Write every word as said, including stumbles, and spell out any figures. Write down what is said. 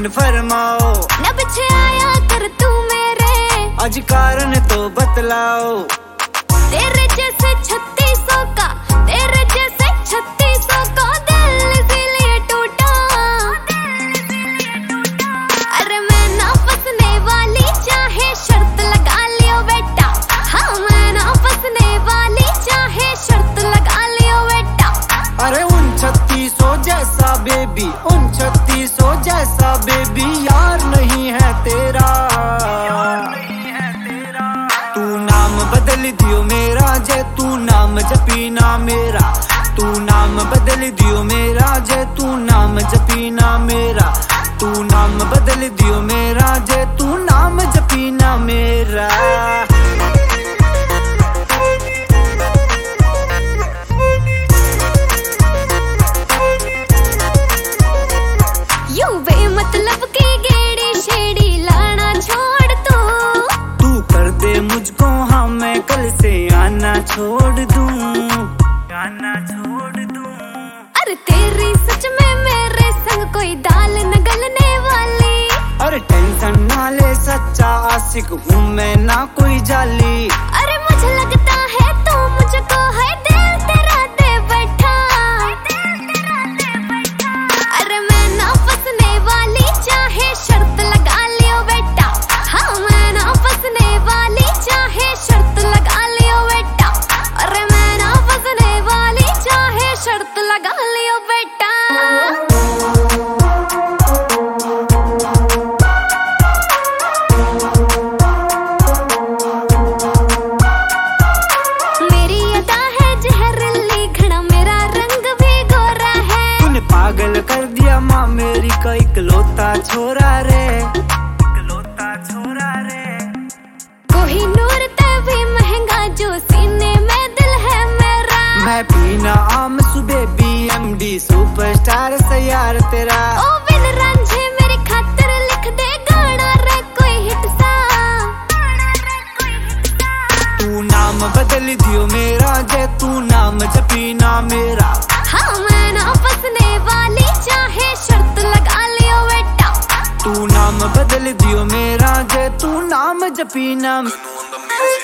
हुक्म फरमाओ, न पीछे आया कर तू मेरे, आज कारण तो बतलाओ। तेरे जैसे छत्तीसों का, तेरे जैसे छत्तीसों का दिल इसीलिए टूटा। अरे मैं ना फंसने वाली, चाहे शर्त लगा लियो बेटा। हाँ मैं ना फंसने वाली, चाहे शर्त लगा लियो बेटा। अरे उन छत्तीसों जैसा बेबी, उन छत्तीसों जैसा बेबी यार नहीं है तेरा। तू नाम बदल दियो मेरा, जे तू नाम जपी ना मेरा। तू नाम बदल दियो मेरा, जे तू नाम जपी ना मेरा। तू नाम बदल दियो मेरा, जे तू नाम जपी ना मेरा। मतलब की गेड़ी शेड़ी लाना छोड़ तू। तू कर दे मुझको हाँ, मैं कल से आना छोड़ दूं, आना छोड़ दूं। अरे तेरी सच में मेरे संग कोई दाल न गलने वाली। अरे टेंशन ना ले, सच्चा आशिक हूँ मैं ना कोई जाली। अरे मुझे लगता है तू मुझको है दिल तेरा दे बैठा। अरे मैं ना फंसने वाली, चाहे शर्त लगा लियो बेटा। हाँ मैं ना फंसने वाली, चाहे शर्त लगा लियो बेटा। अरे मैं ना फंसने वाली, चाहे शर्त लगा लियो बेटा। मेरी अदा है जहरीली, घड़ा मेरा रंग भी गोरा है। तूने पागल कर दिया माँ मेरी का इकलौता छोरा रे, इकलौता छोरा रे। कोही नूर ते भी महंगा, जो सीने में दिल है मेरा। मैं पीना आम सुबह बी एम डी सुपरस्टार से यार तेरा। ओ बिन रांझे मेरी खातिर लिख दे गाना रे कोई हिट सा। तू नाम बदल दियो मेरा, जे तू नाम जपी ना मेरा। हाँ मैं ना फंसने वाली, चाहे शर्त लगा लियो बेटा। तू नाम बदल दियो मेरा, जे तू नाम जपी ना।